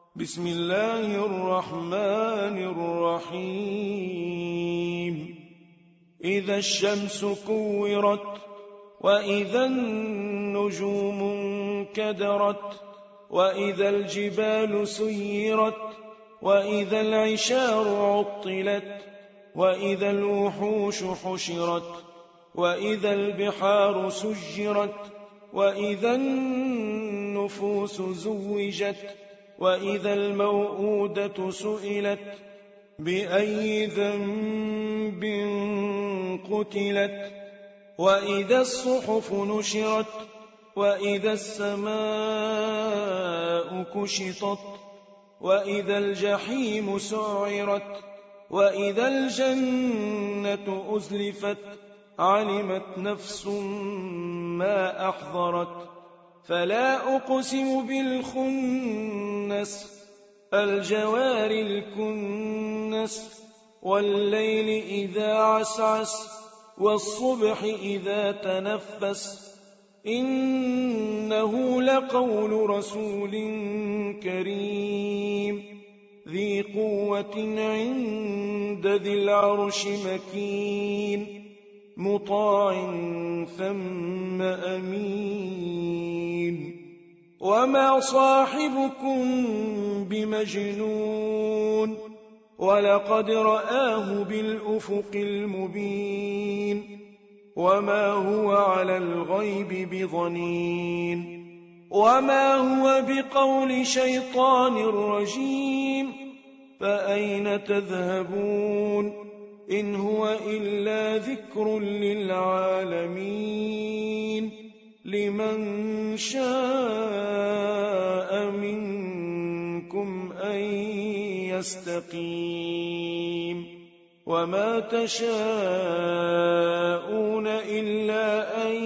بسم الله الرحمن الرحيم إذا الشمس كورت وإذا النجوم انكدرت وإذا الجبال سيرت وإذا العشار عطلت وإذا الوحوش حشرت وإذا البحار سجرت وإذا النفوس زوجت وإذا الموءودة سئلت بأي ذنب قتلت وإذا الصحف نشرت وإذا السماء كشطت وإذا الجحيم سعرت وإذا الجنة أزلفت علمت نفس ما أحضرت فلا أقسم بالخنس الجوار الكنس والليل إذا عسعس والصبح إذا تنفس إنه لقول رسول كريم ذي قوة عند ذي العرش مكين مطاع ثم أمين وما صاحبكم بمجنون ولقد رآه بالأفق المبين وما هو على الغيب بضنين وما هو بقول شيطان رجيم فأين تذهبون إن هو إلا ذكر للعالمين لمن شاء منكم أن يستقيم وما تشاءون إلا أن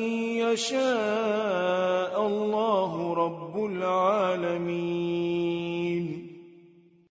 يشاء الله رب العالمين.